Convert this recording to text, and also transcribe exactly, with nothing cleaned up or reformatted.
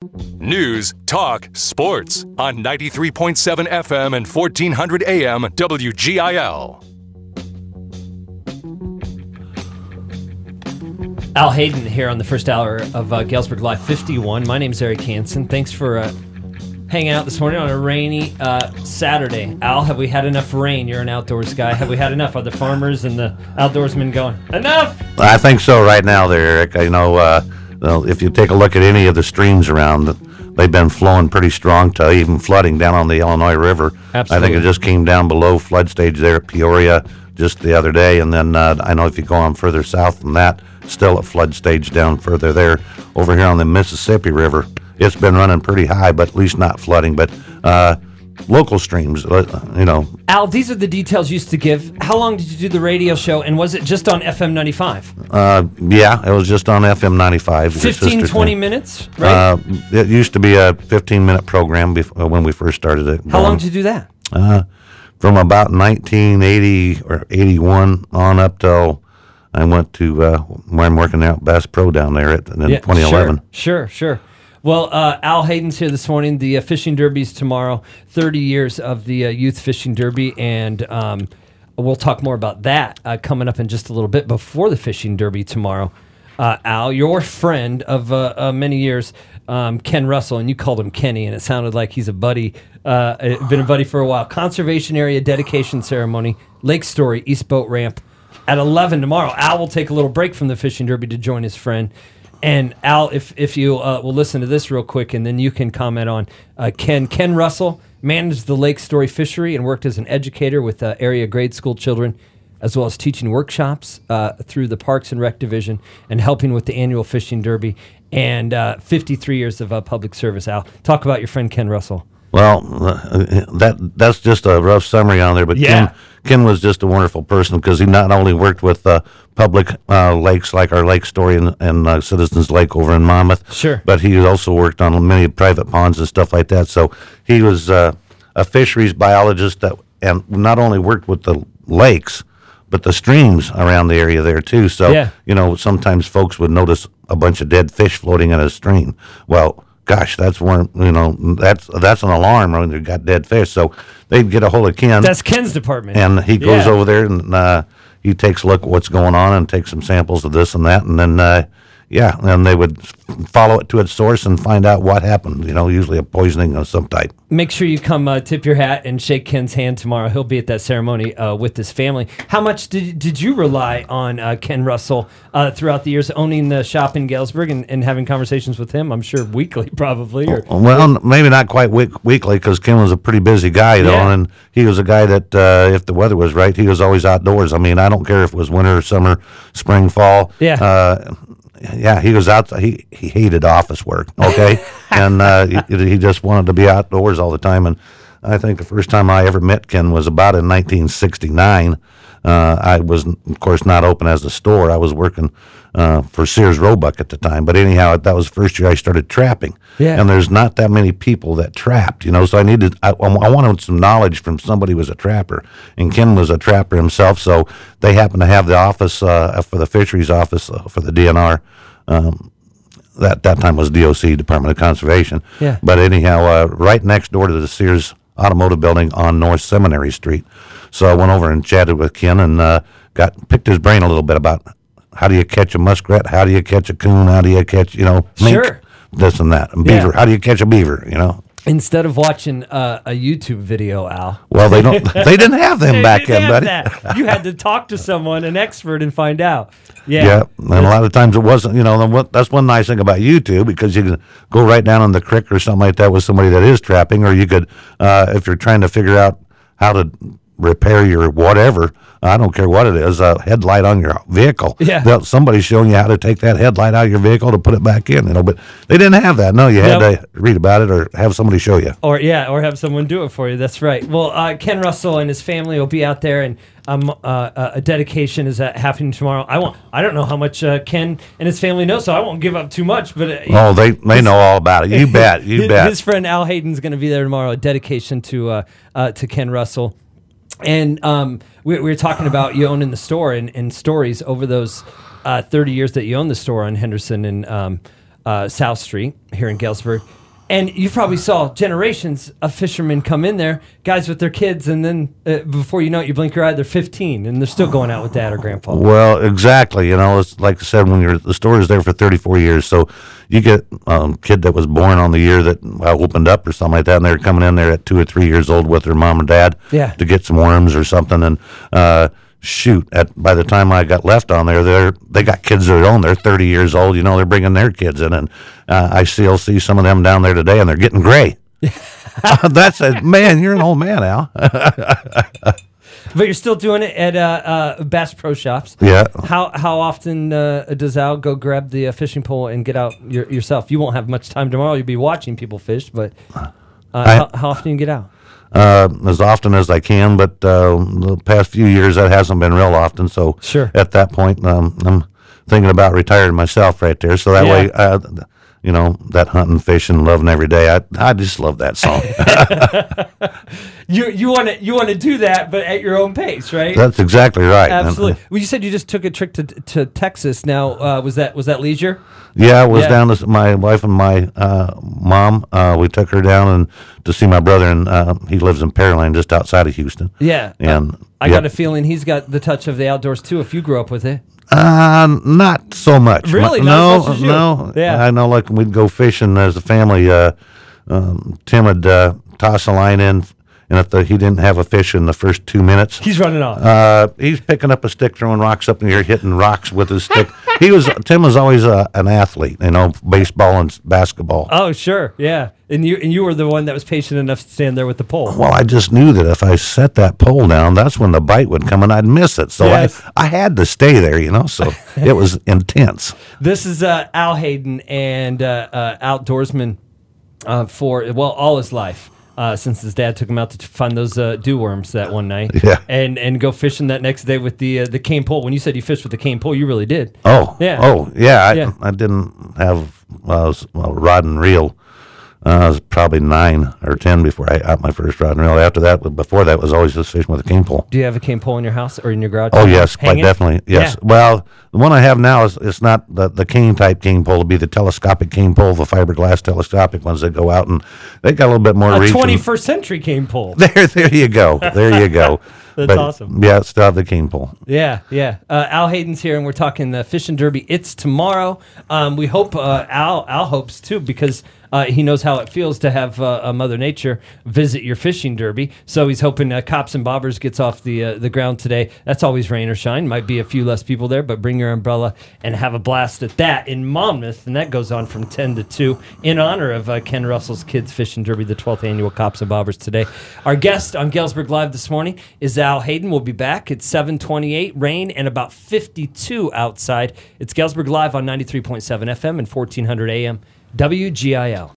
News, talk, sports on ninety-three point seven F M and fourteen hundred A M W G I L. Al Hayden here on the first hour of uh, Galesburg Live fifty-one. My name's Eric Hansen. Thanks for uh, hanging out this morning on a rainy uh, Saturday. Al, have we had enough rain? You're an outdoors guy. Have we had enough? Are the farmers and the outdoorsmen going, enough? I think so right now there, Eric. You know, uh, well, if you take a look at any of the streams around, they've been flowing pretty strong to even flooding down on the Illinois River. Absolutely. I think it just came down below flood stage there at Peoria just the other day. And then uh, I know if you go on further south than that, still at flood stage down further there. Over here on the Mississippi River, it's been running pretty high, but at least not flooding. But uh, local streams, uh, you know. Al, these are the details you used to give. How long did you do the radio show, and was it just on F M ninety-five? Uh, yeah, it was just on F M ninety-five. fifteen, twenty minutes, right? Uh, it used to be a fifteen-minute program before, when we first started it. How long did you do that? Uh, from about nineteen eighty or eighty-one on up till I went to uh, where I'm working out, Bass Pro down there at in Yeah, twenty eleven. Sure, sure, sure. Well, uh, Al Hayden's here this morning. The uh, Fishing Derby's tomorrow. thirty years of the uh, Youth Fishing Derby, and um, we'll talk more about that uh, coming up in just a little bit. Before the Fishing Derby tomorrow, uh, Al, your friend of uh, uh, many years, um, Ken Russell, and you called him Kenny, and it sounded like he's a buddy, uh, been a buddy for a while. Conservation Area Dedication Ceremony, Lake Story, East Boat Ramp, at eleven tomorrow. Al will take a little break from the Fishing Derby to join his friend. And Al, if if you uh, will listen to this real quick, and then you can comment on uh, Ken. Ken Russell managed the Lake Story fishery and worked as an educator with uh, area grade school children, as well as teaching workshops uh, through the Parks and Rec Division and helping with the annual Fishing Derby. And uh, fifty-three years of uh, public service. Al, talk about your friend Ken Russell. Well, uh, that that's just a rough summary on there, but Yeah. Ken, Ken was just a wonderful person because he not only worked with uh, public uh, lakes like our Lake Story and, and uh, Citizens Lake over in Monmouth, Sure. but he also worked on many private ponds and stuff like that. So he was uh, a fisheries biologist that, and not only worked with the lakes, but the streams around the area there too. So, Yeah. you know, sometimes folks would notice a bunch of dead fish floating in a stream. Well, gosh, that's one, you know, that's that's an alarm when they've got dead fish. So they'd get a hold of Ken. That's Ken's department. And he goes Yeah. over there and uh, he takes a look at what's going on and takes some samples of this and that. And then, uh, yeah, then they would follow it to its source and find out what happened, you know, usually a poisoning of some type. Make sure you come uh, tip your hat and shake Ken's hand tomorrow. He'll be at that ceremony uh, with his family. How much did did you rely on uh, Ken Russell uh, throughout the years, owning the shop in Galesburg and, and having conversations with him? I'm sure weekly, probably. Or Well, maybe not quite week, weekly because Ken was a pretty busy guy, though, Yeah. and he was a guy that uh, if the weather was right, he was always outdoors. I mean, I don't care if it was winter or summer, spring, fall. Yeah. Uh, yeah, he was out. He he hated office work. Okay, and uh, he, he just wanted to be outdoors all the time. And I think the first time I ever met Ken was about in nineteen sixty-nine. Uh, I was, of course, not open as a store. I was working uh, for Sears Roebuck at the time. But anyhow, that was the first year I started trapping. Yeah. And there's not that many people that trapped, you know. So I needed, I, I wanted some knowledge from somebody who was a trapper. And Ken was a trapper himself. So they happened to have the office uh, for the fisheries office uh, for the D N R. Um, that that time was D O C, Department of Conservation. Yeah. But anyhow, uh, right next door to the Sears Automotive Building on North Seminary Street. So I went over and chatted with Ken and uh, got picked his brain a little bit about how do you catch a muskrat, how do you catch a coon, how do you catch, you know, mink, Sure. this and that, and Yeah. beaver. How do you catch a beaver? You know. instead of watching uh, a YouTube video, Al. Well, they don't. They didn't have them back You didn't then, have buddy. that. You had to talk to someone, an expert, and find out. Yeah. Yeah, and a lot of times it wasn't, you know, then what- that's one nice thing about YouTube because you can go right down in the creek or something like that with somebody that is trapping, or you could, uh, if you're trying to figure out how to repair your whatever, I don't care what it is, a headlight on your vehicle. Yeah. They'll- Somebody's showing you how to take that headlight out of your vehicle to put it back in, you know, but they didn't have that. No, you had Nope. to read about it or have somebody show you. Or yeah, or have someone do it for you. That's right. Well, uh, Ken Russell and his family will be out there, and um, uh, uh, a dedication is uh, happening tomorrow. I won't. I don't know how much uh, Ken and his family know, so I won't give up too much. But uh, Oh, they they know all about it. You bet. You his, bet. His friend Al Hayden's going to be there tomorrow. A dedication to uh, uh, to Ken Russell. And um, we, we were talking about you owning the store and, and stories over those uh, thirty years that you owned the store on Henderson and um, uh, uh, South Street here in Galesburg. And you probably saw generations of fishermen come in there, guys with their kids, and then uh, before you know it, you blink your eye, they're fifteen, and they're still going out with dad or grandpa. Well, exactly. You know, it's like I said, when you're the store is there for thirty-four years, so you get a um, kid that was born on the year that uh, opened up or something like that, and they're coming in there at two or three years old with their mom or dad Yeah. to get some worms or something, and uh, shoot, at by the time I got left on there, they're they got kids of their own. They're thirty years old. You know, they're bringing their kids in, and uh, I still see some of them down there today, and they're getting gray. That's a man. You're an old man, Al. But you're still doing it at uh, uh, Bass Pro Shops. Yeah. How how often uh, does Al go grab the uh, fishing pole and get out your, yourself? You won't have much time tomorrow. You'll be watching people fish, but uh, I- how, how often do you get out? Uh, as often as I can, but uh, the past few years that hasn't been real often. So Sure. at that point, um, I'm thinking about retiring myself right there. So that Yeah. way, uh, you know, that hunting, fishing, loving every day. I I just love that song. You you want to you want to do that, but at your own pace, right? That's exactly right. And, uh, Absolutely. Well, you said you just took a trip to to Texas. Now, uh, was that was that leisure? Yeah, I was Yeah. down to s- my wife and my uh, mom. Uh, we took her down and to see my brother, and uh, he lives in Pearland, just outside of Houston. Yeah. And I yeah. got a feeling he's got the touch of the outdoors too. If you grew up with it. Uh, not so much. Really? My- Not no, as much as you? no. Yeah. I know, like we'd go fishing as a family. Uh, um, Tim would uh, toss a line in, and if the, he didn't have a fish in the first two minutes, He's running off. uh, he's picking up a stick, throwing rocks up in the air, hitting rocks with his stick. He was Tim was always a, an athlete, you know, baseball and s- basketball. Oh, sure, yeah. And you and you were the one that was patient enough to stand there with the pole. Well, I just knew that if I set that pole down, that's when the bite would come and I'd miss it. So Yes. I, I had to stay there, you know, so it was intense. This is uh, Al Hayden, and uh, uh, outdoorsman uh, for, well, all his life. Uh, since his dad took him out to find those uh, dew worms that one night, Yeah. and and go fishing that next day with the uh, the cane pole. When you said you fished with the cane pole, you really did. Oh, Yeah. Oh, yeah. I, Yeah. I didn't have well, well, rod and reel. Uh, I was probably nine or ten before I got my first rod and reel. After that, before that, was always just fishing with a cane pole. Do you have a cane pole in your house or in your garage? Oh yes, quite Hanging? definitely. Yes. Yeah. Well, the one I have now is it's not the, the cane type cane pole. It'll be the telescopic cane pole, the fiberglass telescopic ones that go out, and they got a little bit more A reach. and- twenty-first century cane pole. There, there you go. There you go. That's But, awesome. Yeah, still have the cane pole. Yeah, yeah. Uh, Al Hayden's here, and we're talking the fishing derby. It's tomorrow. Um, we hope uh, Al Al hopes too, because uh, he knows how it feels to have uh, a Mother Nature visit your fishing derby. So he's hoping uh, Cops and Bobbers gets off the uh, the ground today. That's always rain or shine. Might be a few less people there, but bring your umbrella and have a blast at that in Monmouth. And that goes on from ten to two in honor of uh, Ken Russell's Kids Fishing Derby, the twelfth annual Cops and Bobbers today. Our guest on Galesburg Live this morning is Al Hayden. We'll be back at seven twenty-eight, rain and about fifty-two outside. It's Galesburg Live on ninety-three point seven F M and fourteen hundred A M W G I L.